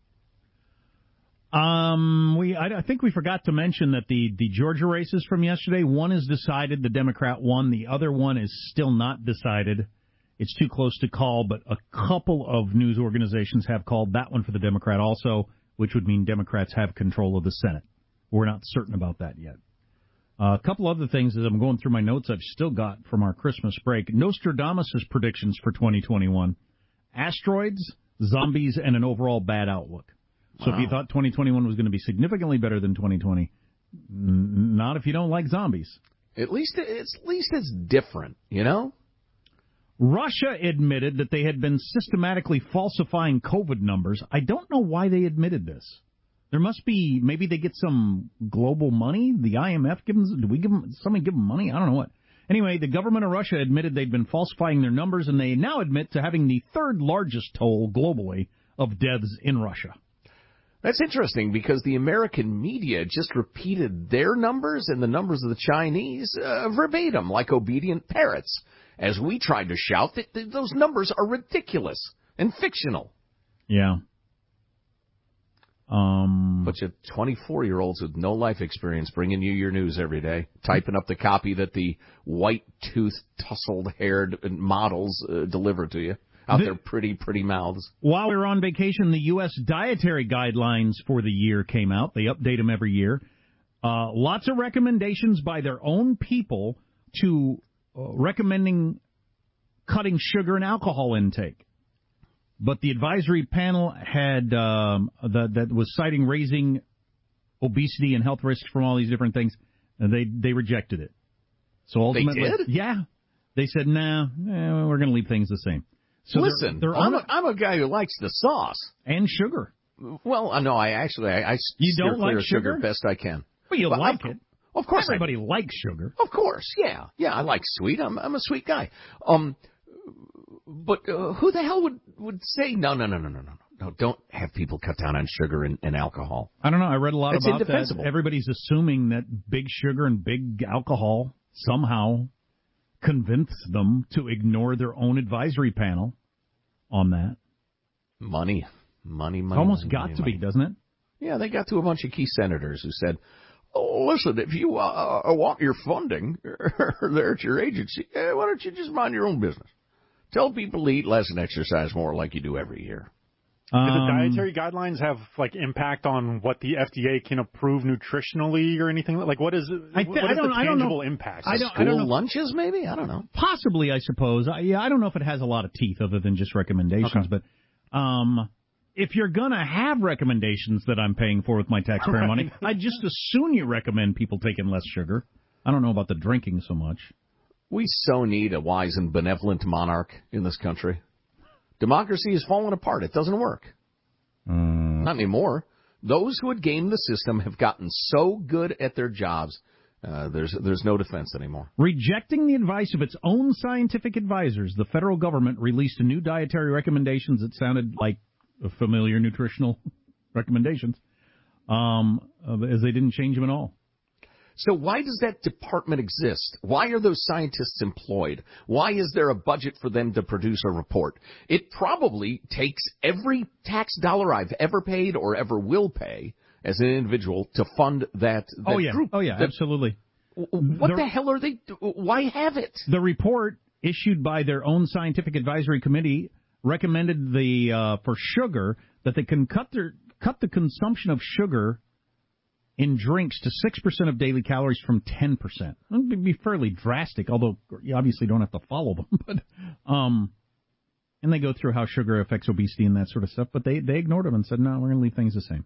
Um, we I, I think we forgot to mention that the, the Georgia races from yesterday, one is decided, the Democrat won. The other one is still not decided. It's too close to call, but a couple of news organizations have called that one for the Democrat also, which would mean Democrats have control of the Senate. We're not certain about that yet. Uh, a couple other things as I'm going through my notes I've still got from our Christmas break. Nostradamus' predictions for twenty twenty-one. Asteroids, zombies, and an overall bad outlook. So Wow. if you thought twenty twenty-one was going to be significantly better than twenty twenty, n- not if you don't like zombies. At least it's at least it's different, you know? Russia admitted that they had been systematically falsifying COVID numbers. I don't know why they admitted this. There must be, maybe they get some global money. The I M F give them, do we give them, somebody give them money? I don't know what. Anyway, the government of Russia admitted they'd been falsifying their numbers, and they now admit to having the third largest toll globally of deaths in Russia. That's interesting because the American media just repeated their numbers and the numbers of the Chinese uh, verbatim, like obedient parrots. As we tried to shout that th- those numbers are ridiculous and fictional. Yeah. Um, Bunch of twenty-four-year-olds with no life experience bringing you your news every day, typing up the copy that the white-toothed, tussled-haired models uh, deliver to you out the, their pretty, pretty mouths. While we were on vacation, the U S dietary guidelines for the year came out. They update them every year. Uh, lots of recommendations by their own people to uh, recommending cutting sugar and alcohol intake. But the advisory panel had um, the, that was citing raising obesity and health risks from all these different things, and they they rejected it. So ultimately, they did? Yeah, they said, "Nah, eh, we're going to leave things the same." So Listen, they're, they're I'm, on a, I'm a guy who likes the sauce and sugar. Well, no, I actually I, I you steer don't clear like of sugar sugar best I can. Well, you but like of, it. Of course, everybody I, likes sugar. Of course, yeah, yeah. I like sweet. I'm I'm a sweet guy. Um, but uh, who the hell would would say no, no, no, no, no, no, no? Don't have people cut down on sugar and, and alcohol. I don't know. I read a lot That's about indefensible. that. Everybody's assuming that big sugar and big alcohol somehow convince them to ignore their own advisory panel on that. Money, money, money. It's almost money, got money, to money. be, doesn't it? Yeah, they got to a bunch of key senators who said, "Oh, listen, if you uh, want your funding there at your agency, eh, why don't you just mind your own business? Tell people to eat less and exercise more like you do every year." Do Um, the dietary guidelines have like impact on what the F D A can approve nutritionally or anything? Like, what is I th- what I is don't- the I don't tangible know. impact? I don't- School I don't know. lunches, maybe? I don't know. Possibly, I suppose. I, yeah, I don't know if it has a lot of teeth other than just recommendations, Okay. but um, if you're going to have recommendations that I'm paying for with my taxpayer money, I just as soon you recommend people taking less sugar. I don't know about the drinking so much. We so need a wise and benevolent monarch in this country. Democracy is falling apart. It doesn't work. Mm. Not anymore. Those who had gamed the system have gotten so good at their jobs, uh, there's there's no defense anymore. Rejecting the advice of its own scientific advisors, the federal government released a new dietary recommendations that sounded like familiar nutritional recommendations, um, as they didn't change them at all. So why does that department exist? Why are those scientists employed? Why is there a budget for them to produce a report? It probably takes every tax dollar I've ever paid or ever will pay as an individual to fund that, that oh, yeah. group. Oh, yeah, that, absolutely. What the, the hell are they? Why have it? The report issued by their own scientific advisory committee recommended the uh, for sugar that they can cut their cut the consumption of sugar in drinks to six percent of daily calories from ten percent. It would be fairly drastic, although you obviously don't have to follow them. But um, and they go through how sugar affects obesity and that sort of stuff, but they, they ignored them and said, no, we're going to leave things the same.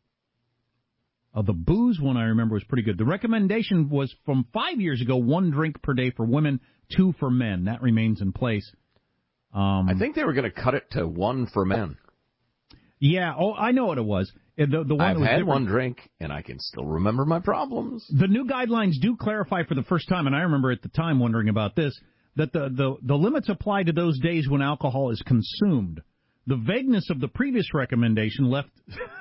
Uh, the booze one I remember was pretty good. The recommendation was from five years ago, one drink per day for women, two for men. That remains in place. Um, I think they were going to cut it to one for men. Yeah, oh, I know what it was. The, the one I've that was had different. one drink, and I can still remember my problems. The new guidelines do clarify for the first time, and I remember at the time wondering about this, that the, the, the limits apply to those days when alcohol is consumed. The vagueness of the previous recommendation left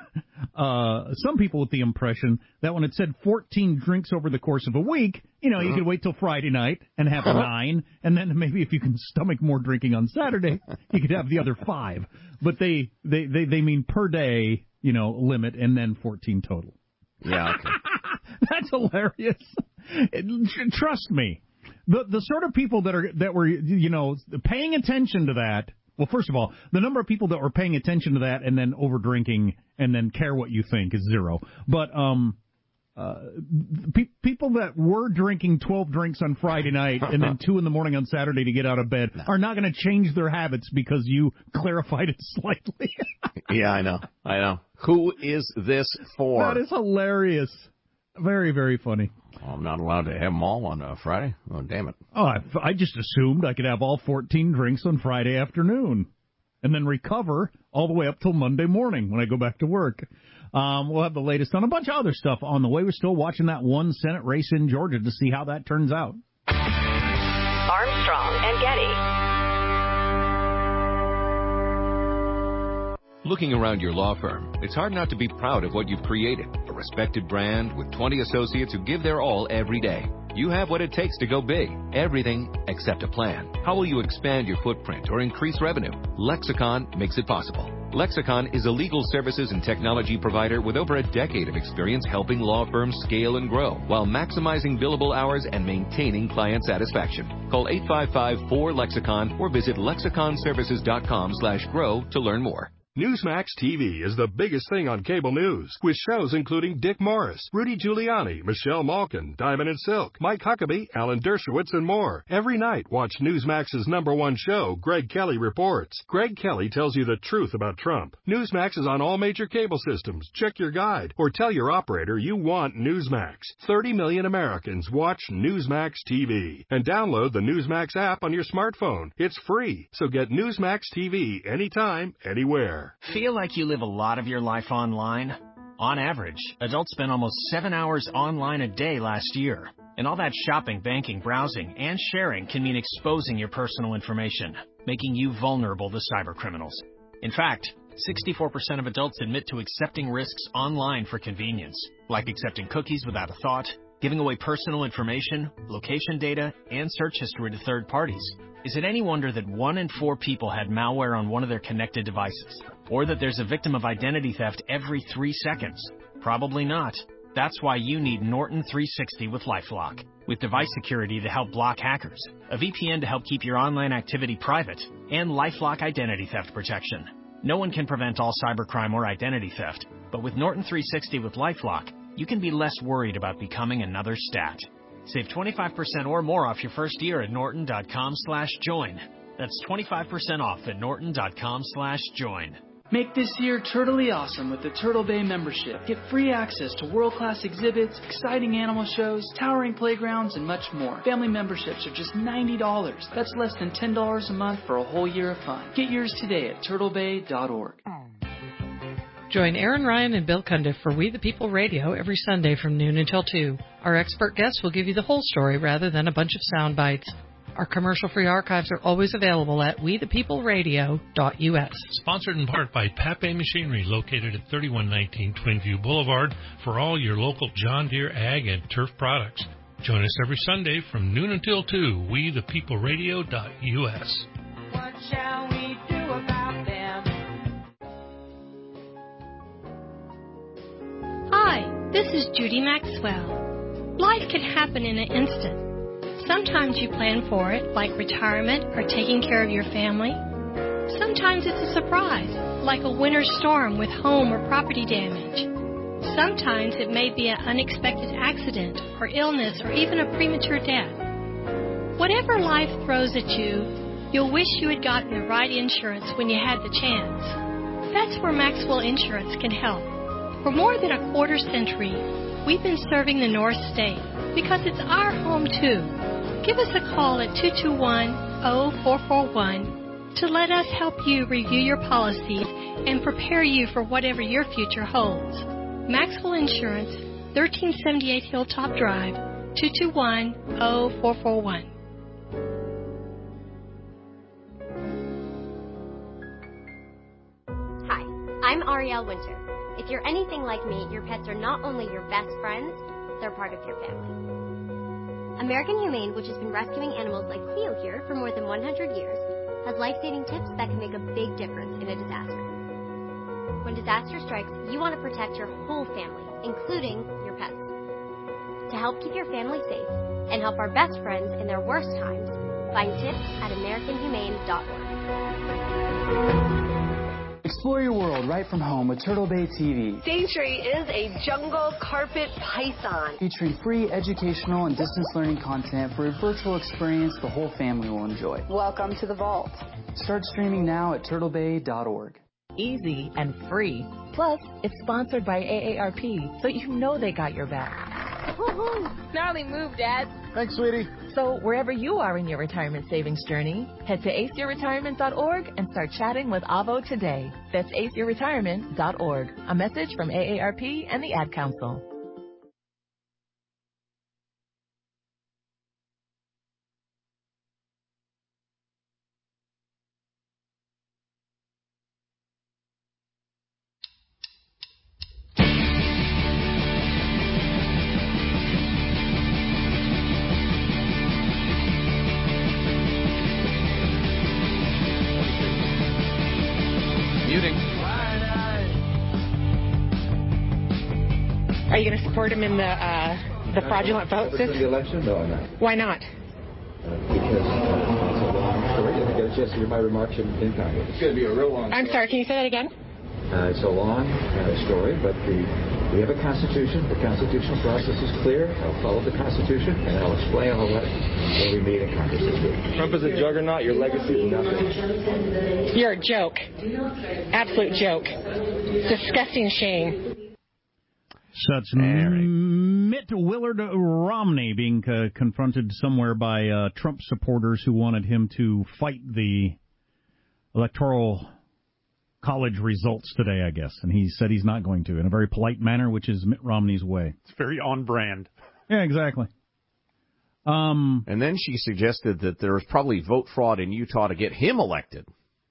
uh, some people with the impression that when it said fourteen drinks over the course of a week, you know, you could wait till Friday night and have nine, and then maybe if you can stomach more drinking on Saturday, you could have the other five. But they, they, they, they mean per day, you know, limit, and then fourteen total. Yeah, okay. That's hilarious. It, trust me, the the sort of people that are that were you know paying attention to that. Well, first of all, the number of people that were paying attention to that and then over drinking and then care what you think is zero. But um, uh, pe- people that were drinking twelve drinks on Friday night and then two in the morning on Saturday to get out of bed no. are not going to change their habits because you clarified it slightly. Yeah, I know. I know. Who is this for? That is hilarious. Very, very funny. Well, I'm not allowed to have them all on uh, Friday. Oh, damn it. Oh, I, I just assumed I could have all fourteen drinks on Friday afternoon and then recover all the way up till Monday morning when I go back to work. Um, we'll have the latest on a bunch of other stuff on the way. We're still watching that one Senate race in Georgia to see how that turns out. Armstrong and Getty. Looking around your law firm, it's hard not to be proud of what you've created. A respected brand with twenty associates who give their all every day. You have what it takes to go big. Everything except a plan. How will you expand your footprint or increase revenue? Lexicon makes it possible. Lexicon is a legal services and technology provider with over a decade of experience helping law firms scale and grow while maximizing billable hours and maintaining client satisfaction. Call eight five five, four, Lexicon or visit lexicon services dot com slash grow to learn more. Newsmax T V is the biggest thing on cable news, with shows including Dick Morris, Rudy Giuliani, Michelle Malkin, Diamond and Silk, Mike Huckabee, Alan Dershowitz, and more. Every night, watch Newsmax's number one show, Greg Kelly Reports. Greg Kelly tells you the truth about Trump. Newsmax is on all major cable systems. Check your guide or tell your operator you want Newsmax. thirty million Americans watch Newsmax T V. And download the Newsmax app on your smartphone. It's free, so get Newsmax T V anytime, anywhere. Feel like you live a lot of your life online? On average, adults spend almost seven hours online a day last year. And all that shopping, banking, browsing, and sharing can mean exposing your personal information, making you vulnerable to cybercriminals. In fact, sixty-four percent of adults admit to accepting risks online for convenience, like accepting cookies without a thought, giving away personal information, location data, and search history to third parties. Is it any wonder that one in four people had malware on one of their connected devices? Or that there's a victim of identity theft every three seconds? Probably not. That's why you need Norton three sixty with LifeLock. With device security to help block hackers, a V P N to help keep your online activity private, and LifeLock identity theft protection. No one can prevent all cybercrime or identity theft, but with Norton three sixty with LifeLock, you can be less worried about becoming another stat. Save twenty-five percent or more off your first year at norton.com slash join. That's twenty-five percent off at norton.com slash join. Make this year Turtley awesome with the Turtle Bay membership. Get free access to world-class exhibits, exciting animal shows, towering playgrounds, and much more. Family memberships are just ninety dollars. That's less than ten dollars a month for a whole year of fun. Get yours today at turtle bay dot org. Join Aaron Ryan and Bill Cundiff for We the People Radio every Sunday from noon until two. Our expert guests will give you the whole story rather than a bunch of sound bites. Our commercial-free archives are always available at we the people radio dot u s. Sponsored in part by Pape Machinery, located at thirty-one nineteen Twinview Boulevard, for all your local John Deere ag and turf products. Join us every Sunday from noon until two, we the people radio dot u s. What shall we do about them? Hi, this is Judy Maxwell. Life can happen in an instant. Sometimes you plan for it, like retirement or taking care of your family. Sometimes it's a surprise, like a winter storm with home or property damage. Sometimes it may be an unexpected accident or illness or even a premature death. Whatever life throws at you, you'll wish you had gotten the right insurance when you had the chance. That's where Maxwell Insurance can help. For more than a quarter century, we've been serving the North State because it's our home too. Give us a call at two two one, zero four four one to let us help you review your policies and prepare you for whatever your future holds. Maxwell Insurance, thirteen seventy-eight Hilltop Drive, two two one, zero four four one. Hi, I'm Arielle Winter. If you're anything like me, your pets are not only your best friends, they're part of your family. American Humane, which has been rescuing animals like Cleo here for more than one hundred years, has life-saving tips that can make a big difference in a disaster. When disaster strikes, you want to protect your whole family, including your pets. To help keep your family safe and help our best friends in their worst times, find tips at american humane dot org. Explore your world right from home with Turtle Bay T V. Daintree is a jungle carpet python. Featuring free educational and distance learning content for a virtual experience the whole family will enjoy. Welcome to the vault. Start streaming now at turtle bay dot org. Easy and free. Plus, it's sponsored by A A R P, so you know they got your back. Woohoo! Gnarly move, Dad. Thanks, sweetie. So wherever you are in your retirement savings journey, head to ace your retirement dot org and start chatting with Avo today. That's ace your retirement dot org. A message from A A R P and the Ad Council. Are you going to support him in the uh, the fraudulent votes? The election? No, I'm not. Why not? Uh, because uh, it's a long story. I get a chance to hear my remarks in, in Congress. It's going to be a real long story. I'm sorry, can you say that again? Uh, it's a long uh, story, but the we have a Constitution. The constitutional process is clear. I'll follow the Constitution, and I'll explain all that when we meet in Congress this week. Trump is a juggernaut. Your legacy is nothing. You're a joke. Absolute joke. Disgusting shame. So it's Mitt Willard Romney being uh, confronted somewhere by uh, Trump supporters who wanted him to fight the Electoral college results today, I guess, and he said he's not going to in a very polite manner, which is Mitt Romney's way. It's very on brand. Yeah, exactly. Um, and then she suggested that there was probably vote fraud in Utah to get him elected.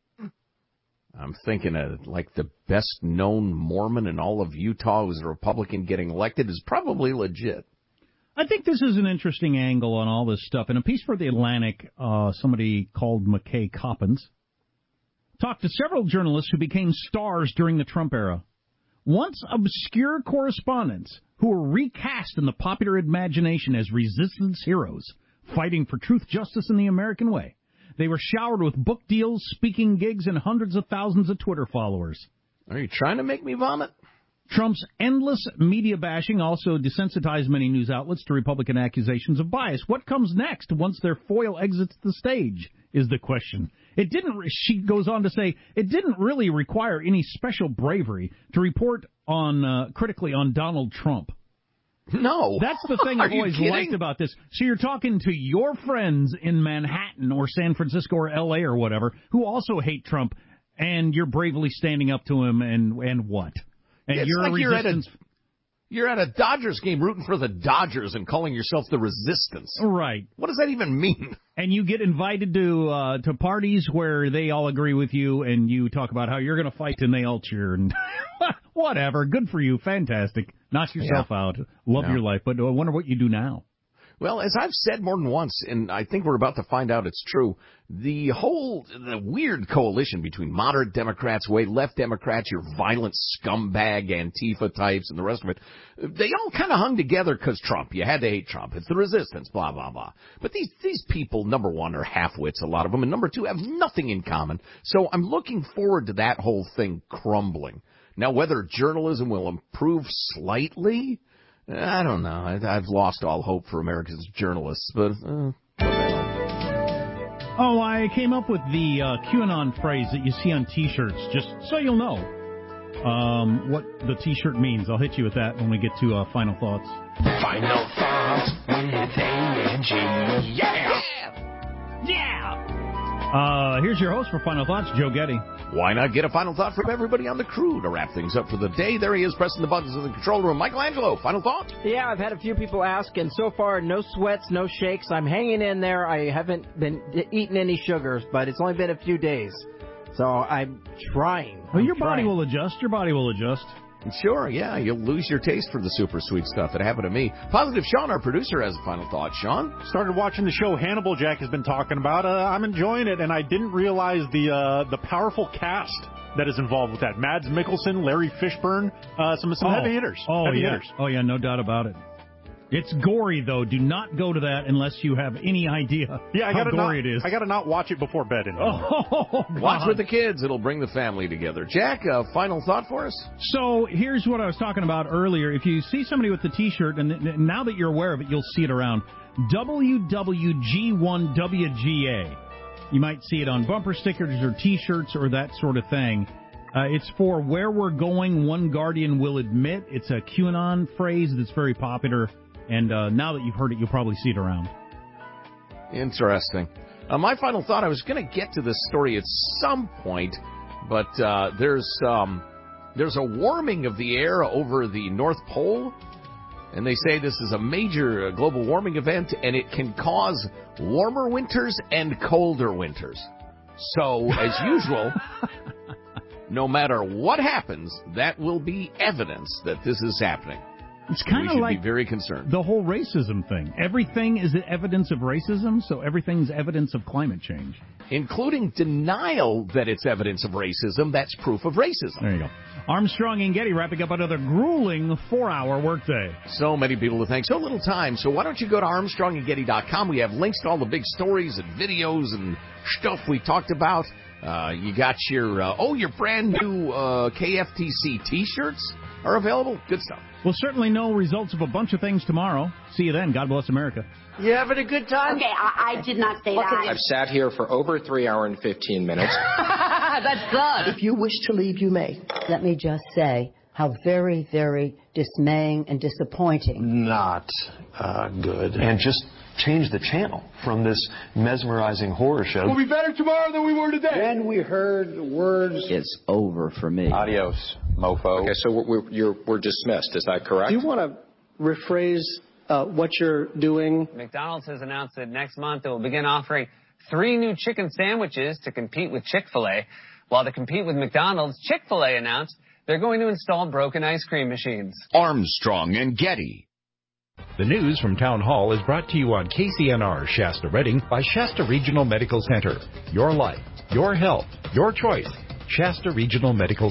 I'm thinking of, like, the best-known Mormon in all of Utah who's a Republican getting elected is probably legit. I think this is an interesting angle on all this stuff. In a piece for The Atlantic, uh, somebody called McKay Coppins talked to several journalists who became stars during the Trump era. Once obscure correspondents who were recast in the popular imagination as resistance heroes, fighting for truth, justice, and the American way. They were showered with book deals, speaking gigs, and hundreds of thousands of Twitter followers. Are you trying to make me vomit? Trump's endless media bashing also desensitized many news outlets to Republican accusations of bias. What comes next once their foil exits the stage is the question. It didn't, she goes on to say, it didn't really require any special bravery to report on uh, critically on Donald Trump. No. That's the thing I've always kidding? liked about this. So you're talking to your friends in Manhattan or San Francisco or L A or whatever who also hate Trump, and you're bravely standing up to him, and and what? And it's you're like a you're at, a, resistance... you're at a Dodgers game rooting for the Dodgers and calling yourself the Resistance. Right. What does that even mean? And you get invited to uh, to parties where they all agree with you, and you talk about how you're going to fight and they all cheer. And whatever. Good for you. Fantastic. Knock yourself yeah. out. Love yeah. your life. But I wonder what you do now. Well, as I've said more than once, and I think we're about to find out it's true, the whole the weird coalition between moderate Democrats, way left Democrats, your violent scumbag Antifa types, and the rest of it, they all kind of hung together because Trump. You had to hate Trump. It's the resistance, blah, blah, blah. But these, these people, number one, are half-wits, a lot of them, and number two, have nothing in common. So I'm looking forward to that whole thing crumbling. Now, whether journalism will improve slightly, I don't know. I've lost all hope for America's journalists, but... Uh, oh, I came up with the uh, QAnon phrase that you see on T-shirts, just so you'll know um, what the T-shirt means. I'll hit you with that when we get to uh, Final Thoughts. Final Thoughts with A and G. Yeah! Yeah! Uh, here's your host for Final Thoughts, Joe Getty. Why not get a final thought from everybody on the crew to wrap things up for the day? There he is, pressing the buttons in the control room. Michelangelo, final thoughts? Yeah, I've had a few people ask, and so far, no sweats, no shakes. I'm hanging in there. I haven't been eating any sugars, but it's only been a few days. So I'm trying. Well, I'm your trying. body will adjust. Your body will adjust. Sure, yeah, you'll lose your taste for the super sweet stuff. It happened to me. Positive Sean, our producer, has a final thought. Sean? Started watching the show Hannibal Jack has been talking about. Uh, I'm enjoying it, and I didn't realize the uh, the powerful cast that is involved with that. Mads Mikkelsen, Larry Fishburne, uh, some some oh. heavy hitters. Oh, heavy yeah. hitters. Oh, yeah, no doubt about it. It's gory, though. Do not go to that unless you have any idea yeah, I how gotta gory not, it is. I got to not watch it before bed anymore. Oh, watch with the kids. It'll bring the family together. Jack, a final thought for us? So here's what I was talking about earlier. If you see somebody with the T-shirt, and now that you're aware of it, you'll see it around, W W G one W G A. You might see it on bumper stickers or T-shirts or that sort of thing. Uh, it's for where we're going, one guardian will admit. It's a QAnon phrase that's very popular. And uh, now that you've heard it, you'll probably see it around. Interesting. Uh, my final thought, I was going to get to this story at some point, but uh, there's um, there's a warming of the air over the North Pole, and they say this is a major uh, global warming event, and it can cause warmer winters and colder winters. So, as usual, no matter what happens, that will be evidence that this is happening. It's kind of like be very concerned. The whole racism thing. Everything is evidence of racism, so everything's evidence of climate change. Including denial that it's evidence of racism. That's proof of racism. There you go. Armstrong and Getty wrapping up another grueling four-hour workday. So many people to thank. So little time. So why don't you go to armstrong and getty dot com. We have links to all the big stories and videos and stuff we talked about. Uh, you got your, uh, oh, your brand new uh, K F T C T-shirts are available. Good stuff. We'll certainly know results of a bunch of things tomorrow. See you then. God bless America. You having a good time? Okay, I, I did not say that. I've sat here for over three hours and fifteen minutes. That's good. If you wish to leave, you may. Let me just say, How very, very dismaying and disappointing. Not uh, good. And just change the channel from this mesmerizing horror show. We'll be better tomorrow than we were today. Then we heard words. It's over for me. Adios, mofo. Okay, so we're, we're, you're, we're dismissed. Is that correct? Do you want to rephrase uh, what you're doing? McDonald's has announced that next month it will begin offering three new chicken sandwiches to compete with Chick-fil-A. While to compete with McDonald's, Chick-fil-A announced they're going to install broken ice cream machines. Armstrong and Getty. The news from Town Hall is brought to you on K C N R Shasta Redding by Shasta Regional Medical Center. Your life, your health, your choice. Shasta Regional Medical